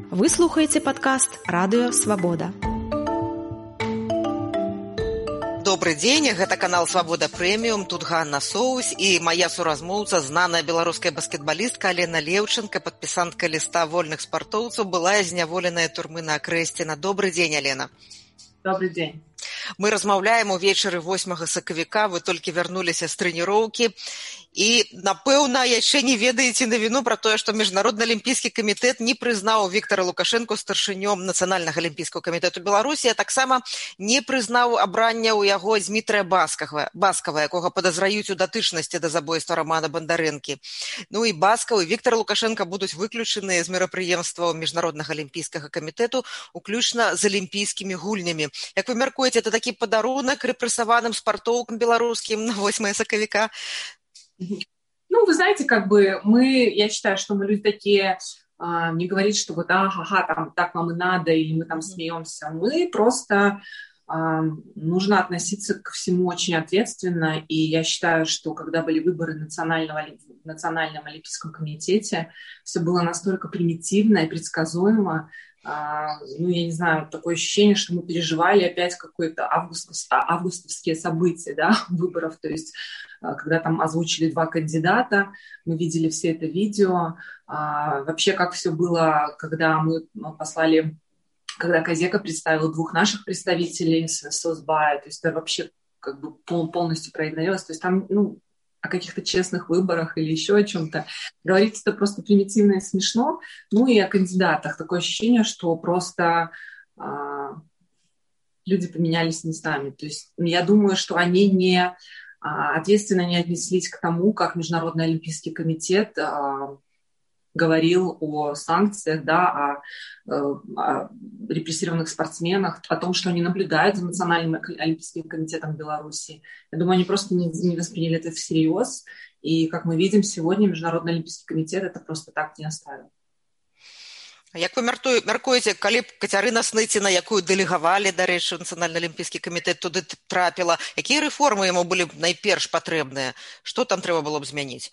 Вы слухаеце падкаст «Радыё Свабода». Добрый дзень, гэта канал «Свабода Прэміум», тут Ганна Соус і мая суразмоўца, знаная беларуская баскетбалістка Алена Леўченка, падпісантка ліста вольных спартоўцаў, была зняволеная турмы на Акрэсціна. Добрый дзень, Алена. Добрый дзень. Мы размаўляем увечары 8 сакавіка, вы толькі вярнуліся з трэніроўкі і, напэўна, яшчэ не ведаеце навіну пра тое, што Міжнародны алімпійскі камітэт не прызнаў Віктара Лукашэнку старшынём Нацыянальнага алімпійскага камітэту Беларусі, а таксама не прызнаў абрання ў яго Дзмітрыя Баскава, якога падазраюць у датычнасці да забойства Рамана Бандарэнкі. Ну і Баскаў і Віктар Лукашэнка будуць выключаныя з мерапрыемстваў Міжнароднага алімпійскага камітэту, уключна з алімпійскімі гульнямі. Як вы мяркуеце, это такі падарунак рэпрэсаваным спартоўкам беларускім на 8 сакавіка? Ну, вы знаете, я считаю, что мы люди такие, не говорить, что вот, там, так вам и надо, или мы там смеемся. Мы просто, нужно относиться ко всему очень ответственно, и я считаю, что когда были выборы в Национальном олимпийском комитете, все было настолько примитивно и предсказуемо. Я не знаю, такое ощущение, что мы переживали опять какие-то августовские события, да, выборов, то есть когда там озвучили 2 кандидата, мы видели все это видео, вообще как все было, когда Козека представила 2 наших представителей с Сосбая, то есть это вообще полностью проигнорировалось, то есть там, о каких-то честных выборах или еще о чем-то. Говорить это просто примитивно и смешно. Ну и о кандидатах. Такое ощущение, что просто люди поменялись местами. То есть я думаю, что они ответственно не отнеслись к тому, как Международный олимпийский комитет говорил о санкциях, да, о репрессированных спортсменах, о том, что они наблюдают за Национальным олимпийским комитетом Беларуси. Я думаю, они просто не восприняли это всерьез. И, как мы видим, сегодня Международный олимпийский комитет это просто так не оставил. Як вы мяркуеце, калі б Кацярына Сныціна, якую дэлегавалі, дарэчы, Нацыянальны алімпійскі камітэт туды трапіла, якія рэформы яму былі б найперш патрэбныя? Што там трэба было б змяніць?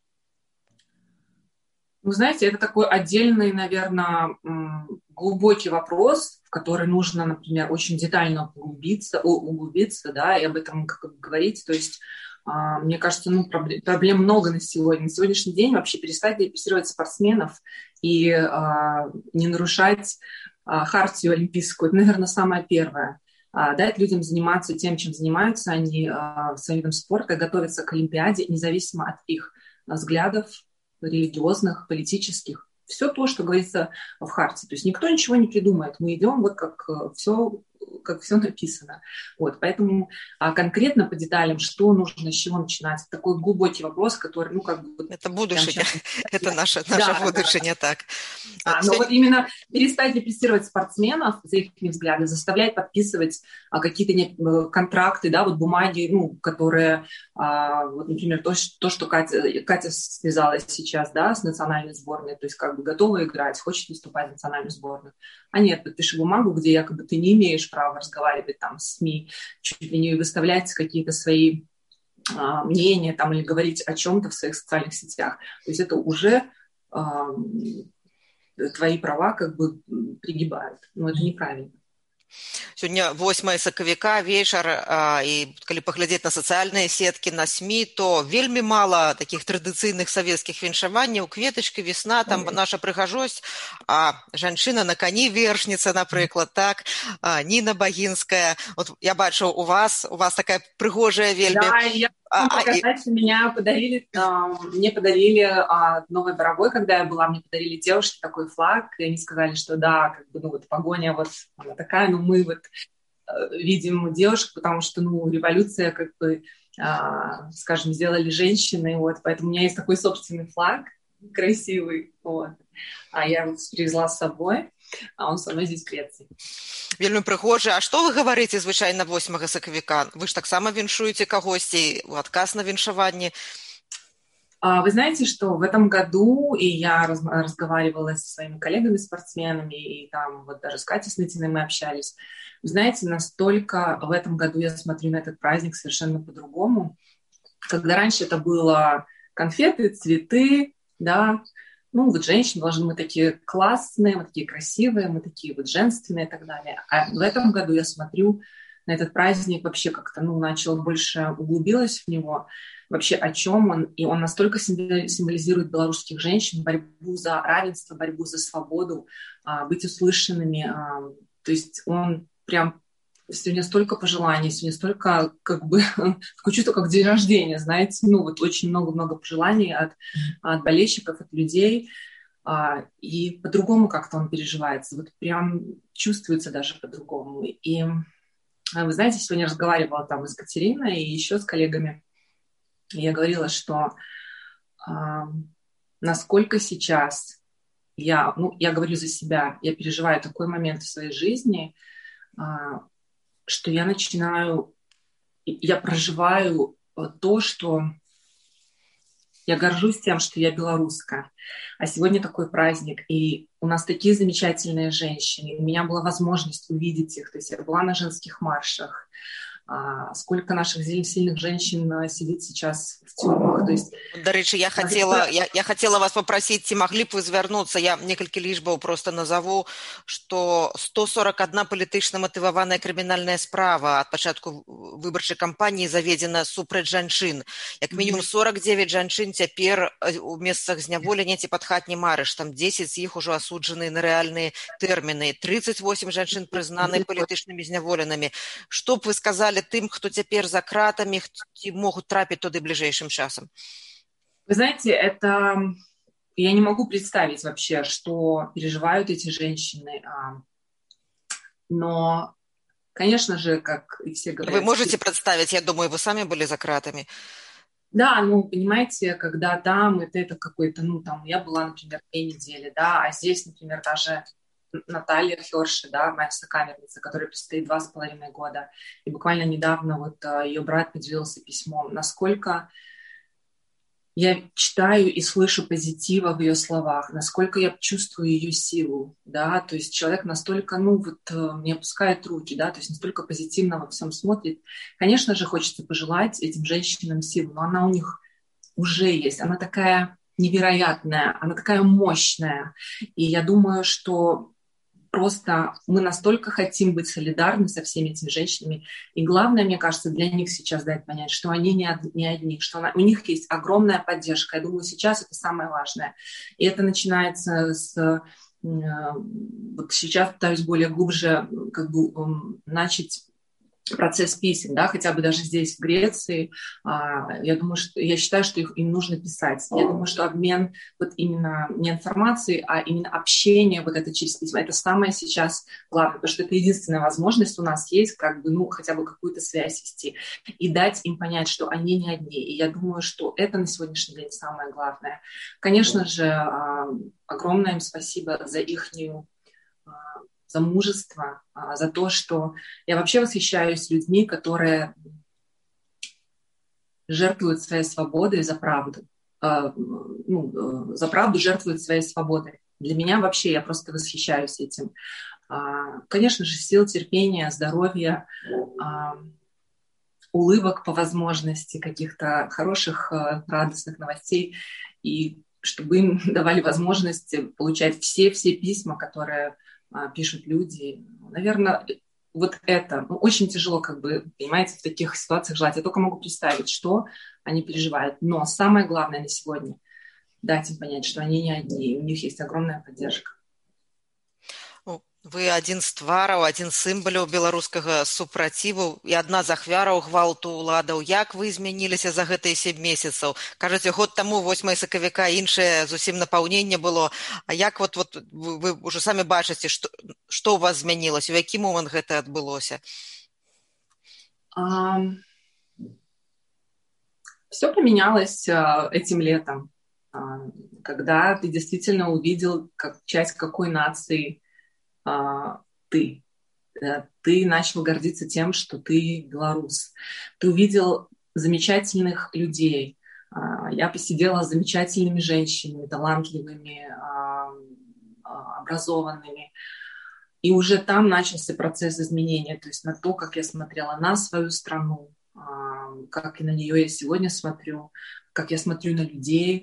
Вы знаете, это такой отдельный, наверное, глубокий вопрос, в который нужно, например, очень детально углубиться, да, и об этом говорить. То есть, мне кажется, проблем много на сегодня. На сегодняшний день вообще перестать репрессировать спортсменов и не нарушать хартию олимпийскую. Это, наверное, самое первое. Дать людям заниматься тем, чем занимаются они своим видом спорта, готовиться к Олимпиаде, независимо от их взглядов, религиозных, политических. Все то, что говорится в Харте. То есть никто ничего не придумает. Мы идем вот как все написано. Вот. Поэтому конкретно по деталям, что нужно, с чего начинать, такой глубокий вопрос, который, Это будущее, это наше будущее, так. Но вот именно перестать репрессировать спортсменов за их взгляды, заставлять подписывать какие-то контракты, да, вот бумаги, которые, вот, например, то, что Катя связалась сейчас, да, с национальной сборной, то есть готова играть, хочет выступать в национальной сборной. А нет, подпиши бумагу, где якобы ты не имеешь права разговаривать там с СМИ, чуть ли не выставлять какие-то свои мнения там, или говорить о чем-то в своих социальных сетях. То есть это уже твои права пригибают. Но это неправильно. Сёння 8 сакавіка, вечар, і калі паглядзець на сацыяльныя сеткі, на СМІ, то вельмі мала такіх традыцыйных савецкіх віншаванняў, кветачкі, весна, там наша прыгажосць, а жанчына на кані, вершніца, напрыклад, так, Ніна Багінская. Вот я бачу, у вас такая прыгожая вельмі. Да, я показать, мне подарили Новый Боровой, когда я была, мне подарили девушке такой флаг, и они сказали, что да, погоня вот она такая, мы видим девушек, потому что, революция, скажем, сделали женщины, вот, поэтому у меня есть такой собственный флаг, красивый, вот, а я его привезла с собой, а он со мной здесь в Греции. Вельмі прыгожа. А што вы гаварыце звычайна 8 сакавіка? Вы ж таксама віншуеце кагосьці, у адказ на віншаванні? Вы знаете, что в этом году, и я разговаривала со своими коллегами-спортсменами, и там вот даже с Катей Сныциной мы общались, вы знаете, настолько в этом году я смотрю на этот праздник совершенно по-другому. Когда раньше это было конфеты, цветы, да, ну, вот женщины должны быть такие классные, мы такие красивые, мы такие вот женственные и так далее. А в этом году я смотрю на этот праздник вообще как-то, ну, начала больше углубилась в него, вообще о чем он, и он настолько символизирует белорусских женщин, борьбу за равенство, борьбу за свободу, быть услышанными, то есть он прям сегодня столько пожеланий, сегодня столько, как бы, такое чувство, как день рождения, знаете, ну, вот очень много-много пожеланий от болельщиков, от людей, и по-другому как-то он переживается, вот прям чувствуется даже по-другому. И вы знаете, сегодня разговаривала там с Катериной и еще с коллегами, и я говорила, что насколько сейчас я говорю за себя, я переживаю такой момент в своей жизни, что я проживаю то, что я горжусь тем, что я белоруска. А сегодня такой праздник, и у нас такие замечательные женщины. У меня была возможность увидеть их. То есть я была на женских маршах. Сколько наших сильных женщин сидит сейчас в тюрьмах. То есть, до речі, я хотела вас попросить, ці могли б вы звярнуцца, я некалькі лічбаў просто назову, что 141 палітычна матываваная крымінальная справа ад пачатку выбарчай кампаніі заведзена супраць жанчын. Як мінімум 49 жанчын цяпер у месцах зняволення ці пад хатнім арыштам, 10 з іх ужо асуджаны на рэальныя тэрміны, 38 жанчын прызнаны палітычнымі зняволенымі. Што б вы сказалі тым, хто цяпер за кратамі, ці могуць трапіць туды бліжэйшым часам? Вы знаете, я не могу представить вообще, что переживают эти женщины, но, конечно же, как и все говорят... Вы можете представить, я думаю, вы сами были за кратами. Да, ну, понимаете, когда там, это какой-то, ну, там, я была, например, 2 недели, да, а здесь, например, даже Наталья Хёрши, да, моя сокамерница, которая предстоит 2,5 года, и буквально недавно вот ее брат поделился письмом, насколько я читаю и слышу позитива в ее словах, насколько я чувствую ее силу, да, то есть человек настолько, ну, вот, не опускает руки, да, то есть настолько позитивно во всем смотрит. Конечно же, хочется пожелать этим женщинам силу, но она у них уже есть, она такая невероятная, она такая мощная, и я думаю, что просто мы настолько хотим быть солидарны со всеми этими женщинами. И главное, мне кажется, для них сейчас дать понять, что они не одни, что у них есть огромная поддержка. Я думаю, сейчас это самое важное. И это начинается вот сейчас пытаюсь более глубже как бы начать процесс писем, да, хотя бы даже здесь, в Греции, я считаю, что им нужно писать. Я думаю, что обмен вот именно не информацией, а именно общение вот это через письма, это самое сейчас главное, потому что это единственная возможность у нас есть, как бы, ну, хотя бы какую-то связь вести и дать им понять, что они не одни. И я думаю, что это на сегодняшний день самое главное. Конечно же, огромное им спасибо за ихнюю за мужество, за то, что я вообще восхищаюсь людьми, которые жертвуют своей свободой за правду. За правду жертвуют своей свободой. Для меня вообще, я просто восхищаюсь этим. Конечно же, сил, терпения, здоровья, улыбок по возможности, каких-то хороших, радостных новостей, и чтобы им давали возможность получать все письма, которые пишут люди. Наверное, вот это очень тяжело, как бы, понимаете, в таких ситуациях желать. Я только могу представить, что они переживают. Но самое главное на сегодня — дать им понять, что они не одни, и у них есть огромная поддержка. Вы адзін з твараў, адзін з сімваляў беларускага супраціву і адна з ахвяраў гвалту ўладаў. Як вы змяніліся за гэтыя 7 месяцаў? Кажаце, год таму 8 сакавіка іншае зусім напаўненне было. А як вот вы ўжо самі бачыце, што ў вас змянілася? У які момант гэта адбылося? Все поменялось этим летом, когда ты действительно увидел, как часть какой нации ты начал гордиться тем, что ты белорус. Ты увидел замечательных людей. Я посидела с замечательными женщинами, талантливыми, образованными. И уже там начался процесс изменения, то есть на то, как я смотрела на свою страну, как и на нее я сегодня смотрю, как я смотрю на людей,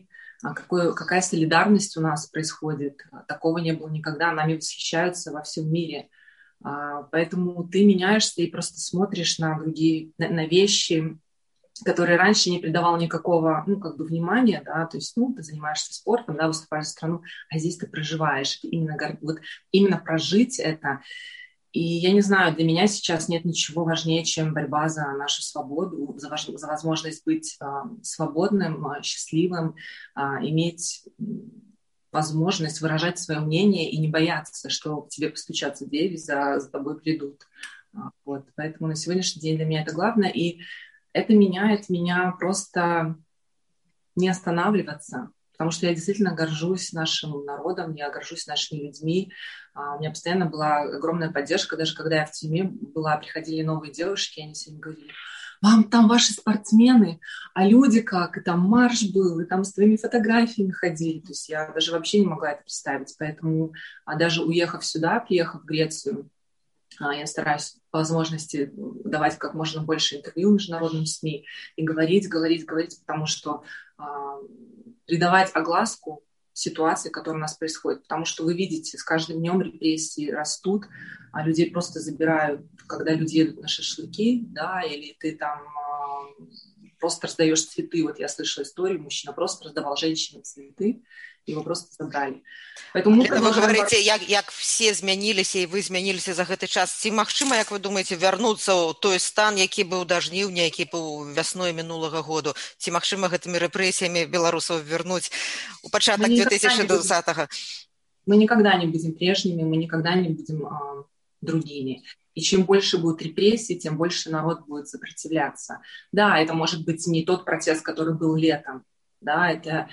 какая солидарность у нас происходит. Такого не было никогда, нами восхищаются во всем мире. Поэтому ты меняешься и просто смотришь на другие, на вещи, которые раньше не придавал никакого, внимания, да, то есть, ты занимаешься спортом, да, выступаешь за страну, а здесь ты проживаешь, именно прожить это. И я не знаю, для меня сейчас нет ничего важнее, чем борьба за нашу свободу, за возможность быть свободным, счастливым, иметь возможность выражать свое мнение и не бояться, что к тебе постучатся в дверь, за тобой придут. Вот. Поэтому на сегодняшний день для меня это главное. И это меняет меня просто не останавливаться, потому что я действительно горжусь нашим народом, я горжусь нашими людьми. У меня постоянно была огромная поддержка, даже когда я в тюрьме была, приходили новые девушки, и они всегда говорили: вам там ваши спортсмены, а люди как, и там марш был, и там с твоими фотографиями ходили. То есть я даже вообще не могла это представить. Поэтому даже уехав сюда, приехав в Грецию, я стараюсь по возможности давать как можно больше интервью международным СМИ и говорить, потому что придавать огласку ситуации, которая у нас происходит. Потому что вы видите, с каждым днем репрессии растут, а людей просто забирают, когда люди едут на шашлыки, да, или ты там просто раздаешь цветы. Вот я слышала историю, мужчина просто раздавал женщине цветы, его просто забрали. Поэтому Лена, вы говорите, як все змяніліся і ви змяніліся за гэты час. Ці магчыма, як вы думаеце, вярнуцца ў той стан, які быў да жніўня, які быў вясной мінулага году? Ці магчыма гэтымі рэпрэсіямі беларусаў вярнуць у пачатак 2020-го? Мы никогда не будем прежними, мы никогда не будем другими. И чем больше будет репрессий, тем больше народ будет сопротивляться. Да, это может быть не тот протест, который был летом. Да, это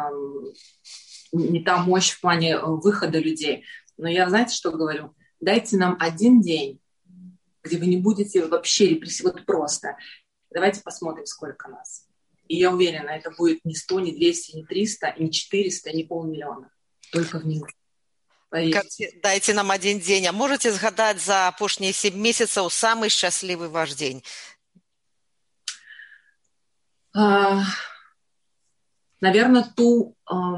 не та мощь в плане выхода людей. Но я, знаете, что говорю? Дайте нам один день, где вы не будете вообще репрессировать, вот просто. Давайте посмотрим, сколько нас. И я уверена, это будет не 100, не 200, не 300, не 400, не 500 000. Только в минус. Дайте нам один день. А можете згадать за апошнія 7 месяцаў самый счастливый ваш день? Наверное, ту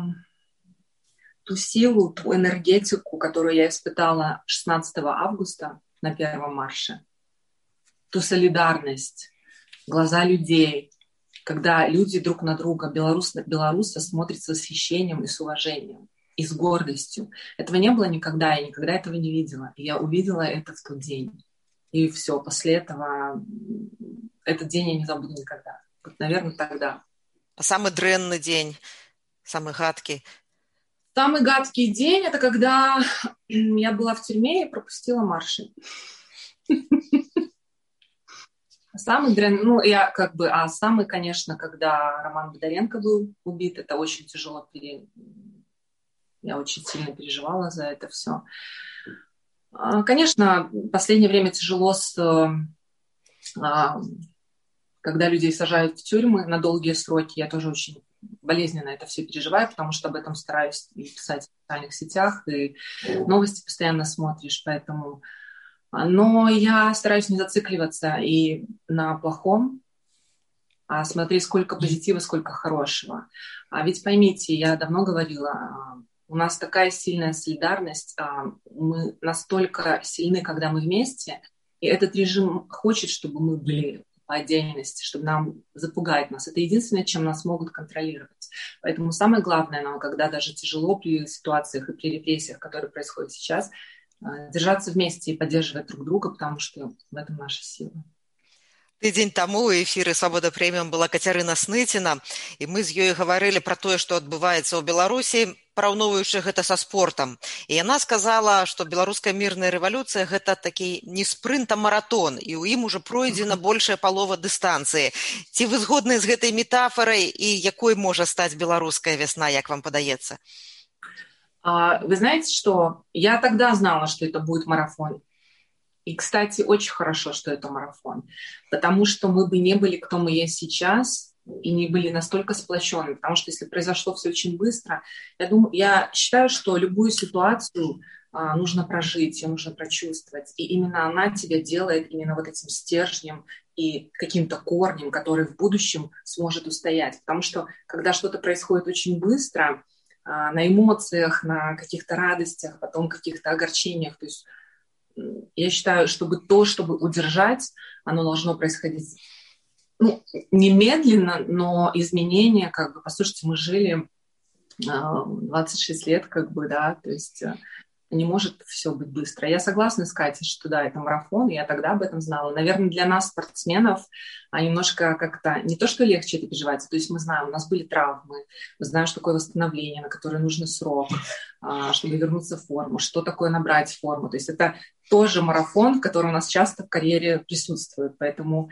силу, ту энергетику, которую я испытала 16 августа на первом марше, ту солидарность, глаза людей, когда люди друг на друга, белорусы смотрят с восхищением и с уважением, и с гордостью. Этого не было никогда, я никогда этого не видела. И я увидела это в тот день. И все, после этого этот день я не забуду никогда. Вот, наверное, тогда. А самый дрэнны день, самый гадкий? Самый гадкий день — это когда я была в тюрьме и пропустила марши. Самый дрянный, самый, конечно, когда Роман Бондаренко был убит, это очень тяжело. Я очень сильно переживала за это все. Конечно, в последнее время тяжело, когда людей сажают в тюрьмы на долгие сроки. Я тоже очень болезненно это все переживаю, потому что об этом стараюсь и писать в социальных сетях, и новости постоянно смотришь, поэтому... Но я стараюсь не зацикливаться и на плохом, а смотреть, сколько позитива, сколько хорошего. А ведь поймите, я давно говорила, у нас такая сильная солидарность, мы настолько сильны, когда мы вместе, и этот режим хочет, чтобы мы были по отдельности, чтобы нам запугать нас. Это единственное, чем нас могут контролировать. Поэтому самое главное нам, когда даже тяжело при ситуациях и при репрессиях, которые происходят сейчас, держаться вместе и поддерживать друг друга, потому что в этом наша сила. Тыдзень таму ў эфіры «Свабода прэміум» была Кацярына Сныціна, і мы з ёй гаварылі пра тое, што адбываецца ў Беларусі, параўноўваючы гэта са спортам. І яна сказала, што беларуская мірная рэвалюцыя – гэта такі не спрынт, а маратон, і ў ім ужо пройдзена большая палова дыстанцыі. Ці вы згодныя з гэтай метафорай, і якой можа стаць беларуская вясна, як вам падаецца? Вы знаете, что я тогда знала, что это будет марафон. И, кстати, очень хорошо, что это марафон, потому что мы бы не были, кто мы есть сейчас, и не были настолько сплоченны, потому что если произошло все очень быстро, я считаю, что любую ситуацию нужно прожить, ее нужно прочувствовать, и именно она тебя делает именно вот этим стержнем и каким-то корнем, который в будущем сможет устоять. Потому что, когда что-то происходит очень быстро, на эмоциях, на каких-то радостях, потом каких-то огорчениях, то есть я считаю, чтобы удержать, оно должно происходить немедленно, но изменения, послушайте, мы жили 26 лет, то есть не может все быть быстро. Я согласна с Катей, что да, это марафон, я тогда об этом знала. Наверное, для нас, спортсменов, немножко как-то не то, что легче это переживать, то есть мы знаем, у нас были травмы, мы знаем, что такое восстановление, на которое нужен срок, чтобы вернуться в форму, что такое набрать форму. То есть это тоже марафон, который у нас часто в карьере присутствует. Поэтому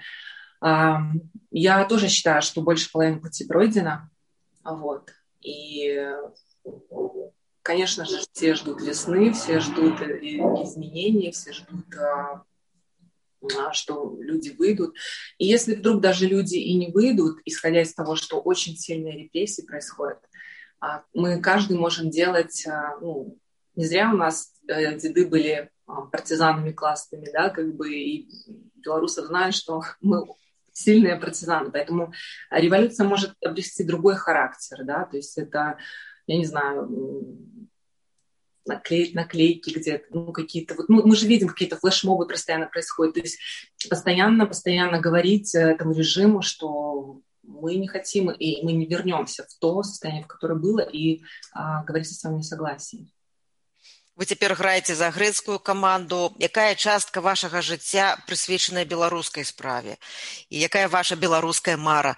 я тоже считаю, что больше половины пути пройдено. И конечно же, все ждут весны, все ждут изменений, все ждут, что люди выйдут. И если вдруг даже люди и не выйдут, исходя из того, что очень сильные репрессии происходят, мы каждый можем делать... не зря у нас деды были партизанами классными, и белорусы знают, что мы сильные партизаны. Поэтому революция может обрести другой характер, то есть это... я не знаю, наклеить наклейки где-то, какие-то... мы же видим, какие-то флешмобы постоянно происходят. То есть постоянно говорить этому режиму, что мы не хотим, и мы не вернемся в то состояние, в которое было, и говорить о своем несогласии. Вы цяпер граеце за грэцкую каманду. Якая частка вашага жыцця прысвечаная беларускай справе? І якая ваша беларуская мара?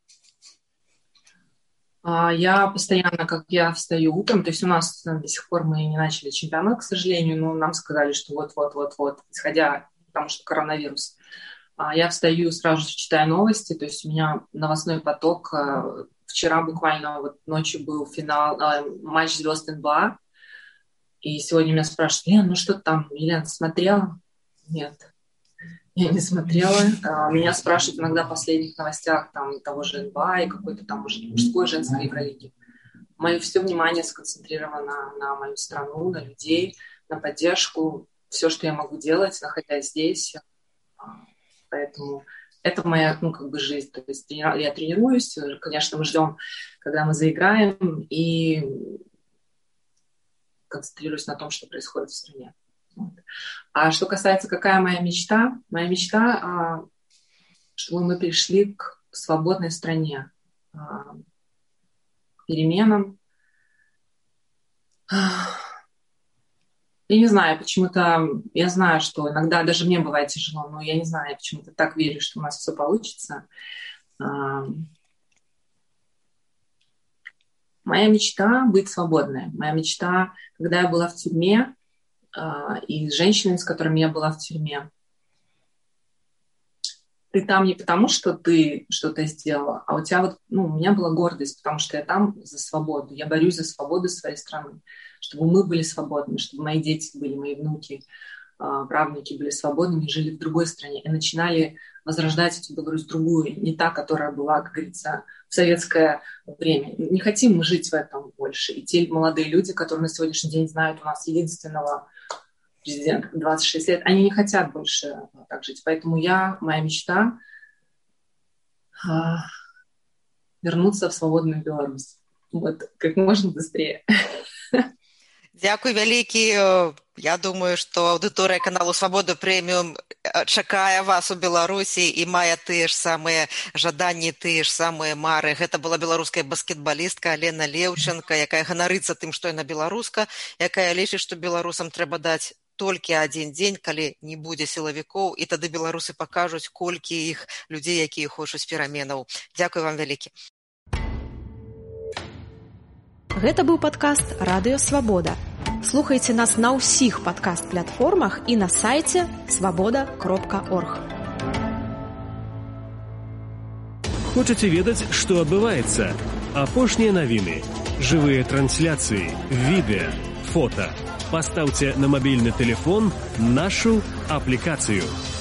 Я постоянно, я встаю утром, то есть у нас до сих пор мы не начали чемпионат, к сожалению, но нам сказали, что вот, исходя, потому что коронавирус. Я встаю, сразу же читаю новости, то есть у меня новостной поток. Вчера буквально ночью был финал, матч звезд НБА, и сегодня меня спрашивают: Лен, что там? Елена, смотрела? Нет. Я не смотрела. Меня спрашивают иногда в последних новостях того же НБА и какой-то там, может, мужской, женской Евролиги. Мое все внимание сконцентрировано на мою страну, на людей, на поддержку. Все, что я могу делать, находясь здесь. Поэтому это моя, жизнь. То есть я тренируюсь. Конечно, мы ждем, когда мы заиграем, и концентрируюсь на том, что происходит в стране. А что касается, какая моя мечта? Моя мечта, чтобы мы пришли к свободной стране, к переменам. Я не знаю, почему-то, я знаю, что иногда даже мне бывает тяжело, но я не знаю, я почему-то так верю, что у нас все получится. Моя мечта — быть свободной. Моя мечта, когда я была в тюрьме, и с женщинами, с которыми я была в тюрьме. Ты там не потому, что ты что-то сделала, а у тебя у меня была гордость, потому что я там за свободу. Я борюсь за свободу своей страны, чтобы мы были свободны, чтобы мои дети были, мои внуки, правнуки были свободными, жили в другой стране и начинали возрождать эту Беларусь другую, не та, которая была, как говорится, в советское время. Не хотим мы жить в этом больше. И те молодые люди, которые на сегодняшний день знают у нас единственного президента 26 лет, они не хотят больше так жить. Поэтому моя мечта вернуться в свободную Беларусь. Как можно быстрее. Дзякуй вялікі. Я думаю, што аўдыторыя каналу Свабода Прэміум чакае вас у Беларусі і мае тыя ж самыя жаданні, тыя ж самыя мары. Гэта была беларуская баскетбалістка Алена Леўченка, якая ганарыцца тым, што яна беларуска, якая лічыць, што беларусам трэба даць толькі адзін дзень, калі не будзе сілавікоў, і тады беларусы пакажуць, колькі іх людзей, якія хочуць пераменаў. Дзякуй вам вялікі. Гэта быў падкаст «Радыё Свабода». Слухайце нас на ўсіх падкаст-платформах і на сайце свабода.орг. Хочаце ведаць, што адбываецца? Апошнія навіны, жывыя трансляцыі, відэа, фота. Пастаўце на мабільны тэлефон нашу аплікацыю.